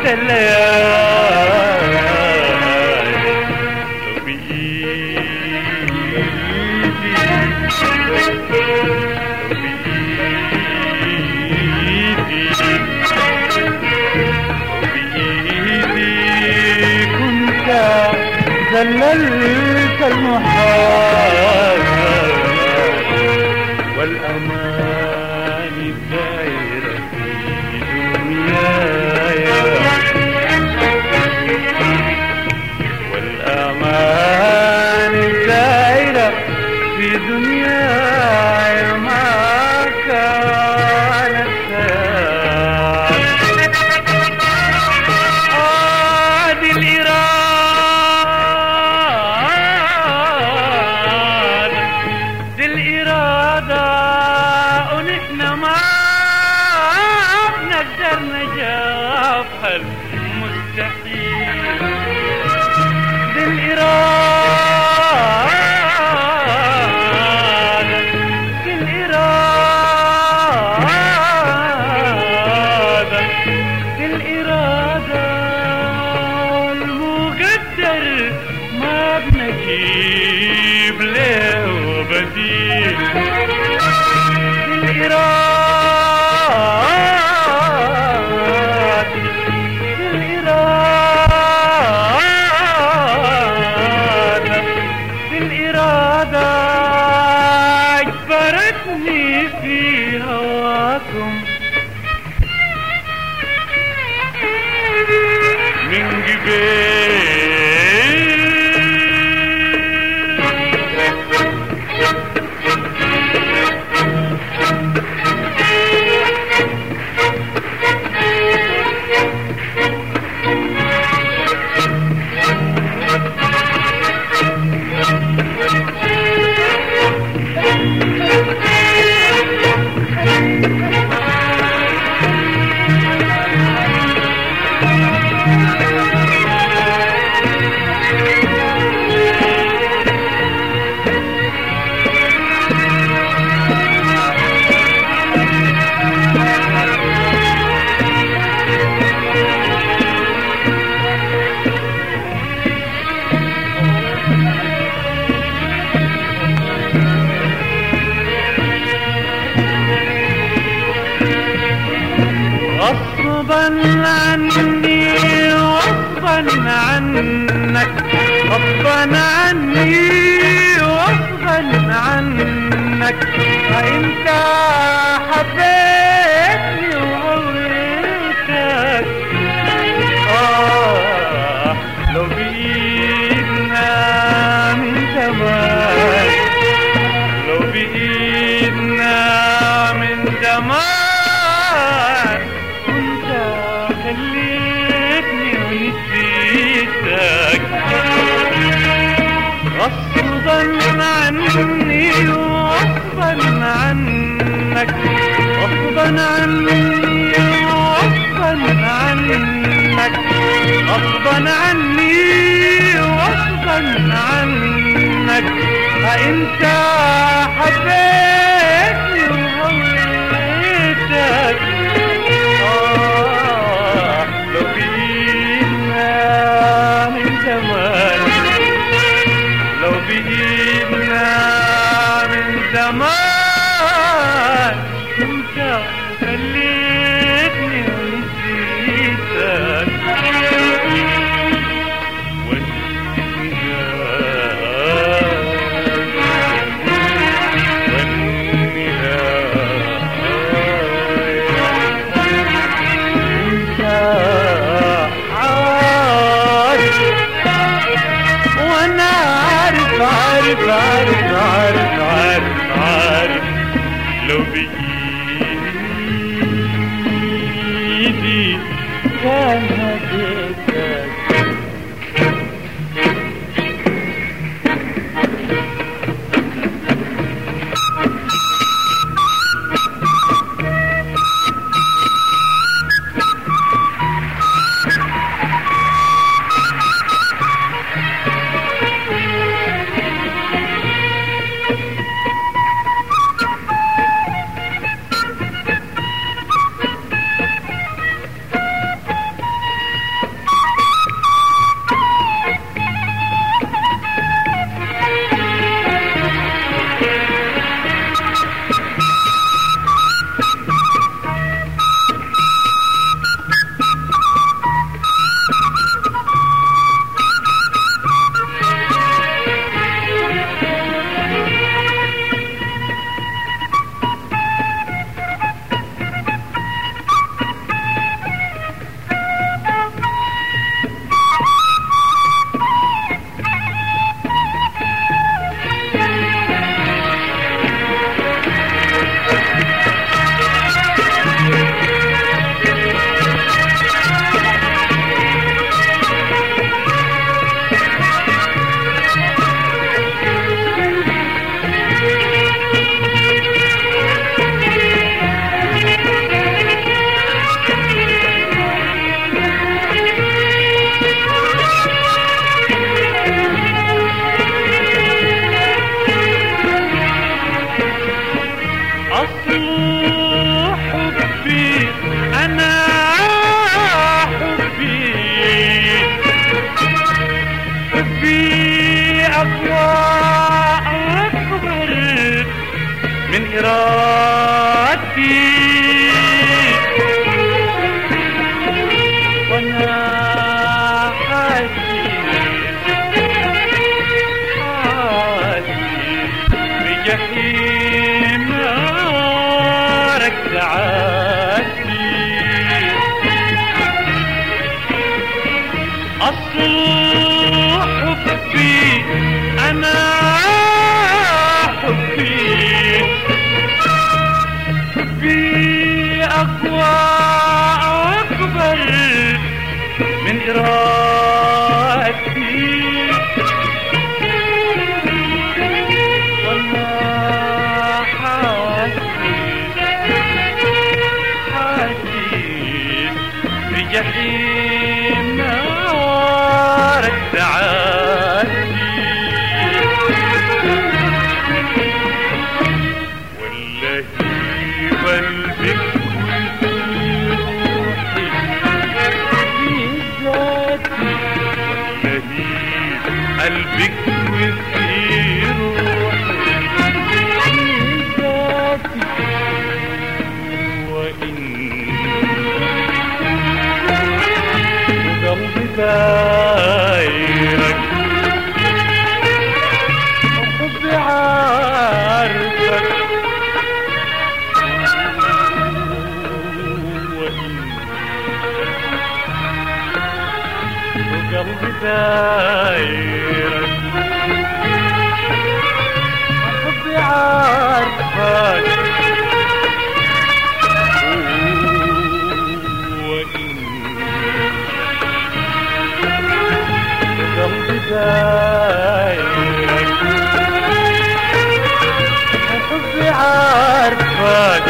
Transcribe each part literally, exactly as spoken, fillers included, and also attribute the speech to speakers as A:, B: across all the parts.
A: الليالي لو بإيدي كنت ذللت المحال والأمان الدائرة في دنياي والأمان الدائرة في دنياي ما كانت هذه الإرادة دي الإرادة ونحن ما بنقدر نجابها المستحيل دي الإرادة دي الإرادة دي الإرادة المقدر ما بنجيب له بديل دي الإرادة دي الإرادة دي الإرادة أجبرتني في هواكم من قبل غصبا عني وغصبا عنك غصبا عني وغصبا عنك فانت حبيتني وغويتك آه لو بإيدنا من زمان لو بإيدنا من زمان كنت خليتني ونسيتك غصبا عني وغصبا عنك غصبا عني وغصبا عنك غصبا عني وغصبا عنك فانت حبيتني وهويتك آه لو بإيدنا من زمان لو بإيدنا من زمان كنت خليتني ونسيتك عارف عارف عارف عارف عارف لو بإيدي كان هديتك بجحيم نارك تعدي أصل حبي أنا حبي حبي أقوى أكبر من إرادتي والله حاسس حاسس بجحيم نارك تعدي واللهيب قلبك قلبك وفي روحي ذاتي وإن قلبي دايرك وحبي عارفك وإن قلبي دايرك حبي عارفك وإن قلبي دايرك حبي عارفك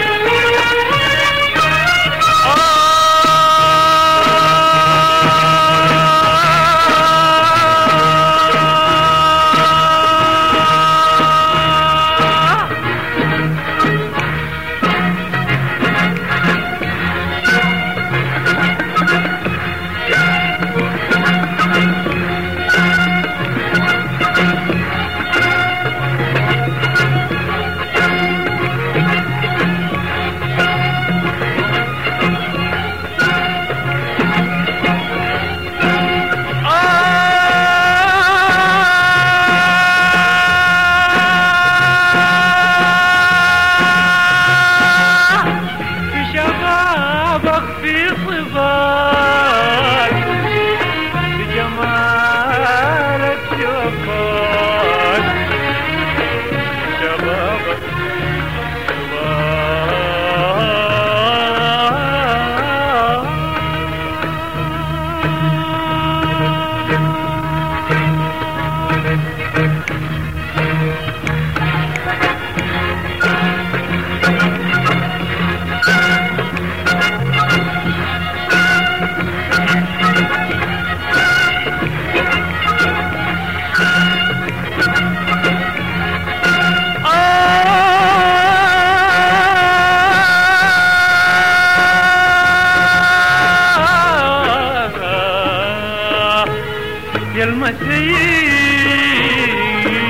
A: يا المسير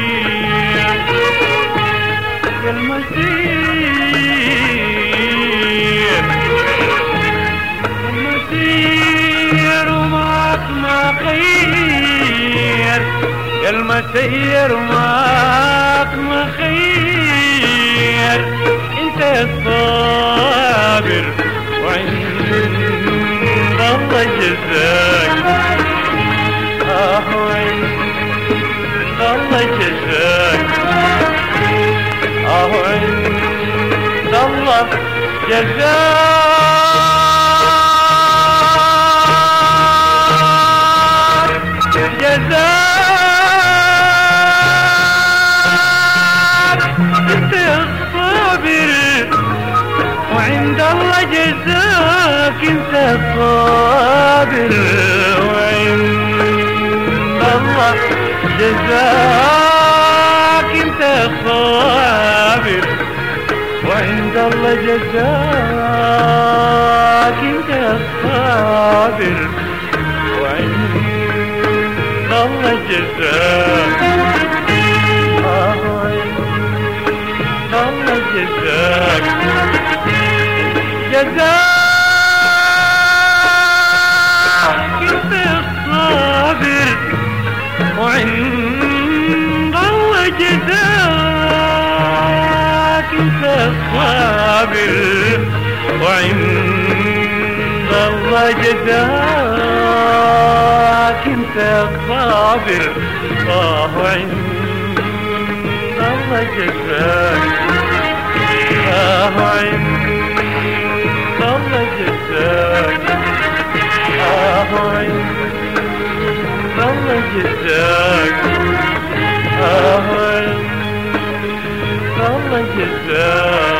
A: يا المسير المسير ومعك ما خير يا المسير ومعك ما خير انت الصابر وعند الله جزاك الله جزاك اهو عند الله جزاك جزاك انت الصابر وعند الله جزاك انت الصابر وعند الله جزاك انت الصابر وعند الله جزاك انت الصابر وعند الله جزاك وعند الله جزاك جزاك انت الصابر صابر وعند الله جزاك انت صابر اه وعند الله جزاك اه وعند الله جزاك اه وعند الله جزاك اه وعند الله جزاك